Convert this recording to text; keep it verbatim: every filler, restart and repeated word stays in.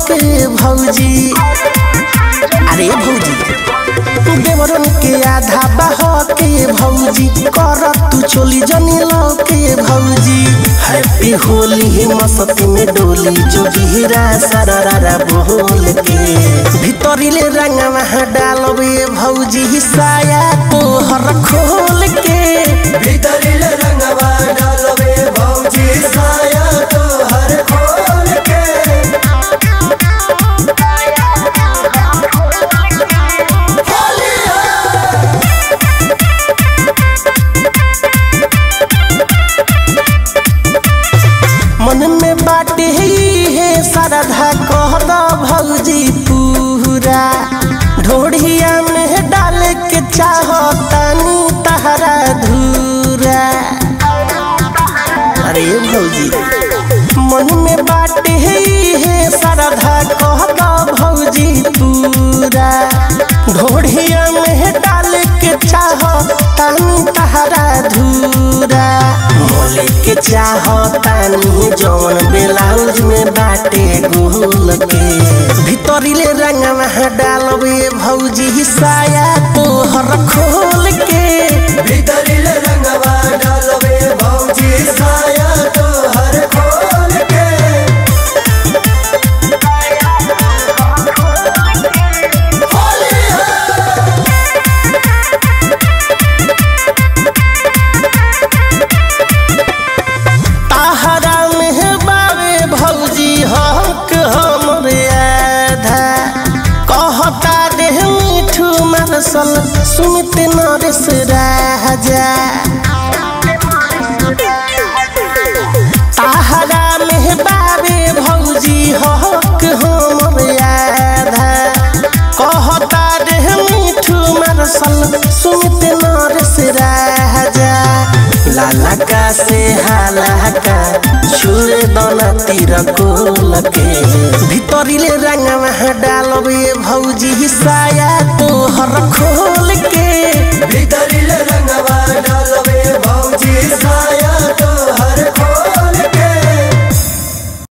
के भौजी अरे भौजी देवरन के आधा बह के भौजी कर तू चोली जनी लो के भौजी हैप्पी होली मस्ती में डोली जोगिरा सररा बोल के भीतरीले रंगवा डालबे भौजी साया तोहर खोल के भीतरीले रंगवा डालबे भौजी साया तोहर खोल के मन में बाटे है सरधा कह दो भौजी पूरा ढोढ़िया में डाल के चाहतानी तहरा धूरा अरे भौजी मन में बाटे है सरधा कह दो भौजी पूरा ढोढ़िया में डाल के चाहतानी तहरा धूरा मोले के चाहतानी जौन ब्लाउज में बाटे गोल के भीतरीले रंगवा डालबे भौजी साया तोहर खोल के भीतरीले रंगवा डालबे भौजी साया तोहर खोल के सुमित नरेश राजा ताहरा में बाबे भौजी हक हमर आधा कहता रे मिठू मारसल सुमित नरेश राजा लाला का से हाला का छुए दोना तीर कोल के भीतरीले रंगवा डालबे भौजी साया तोहर खोल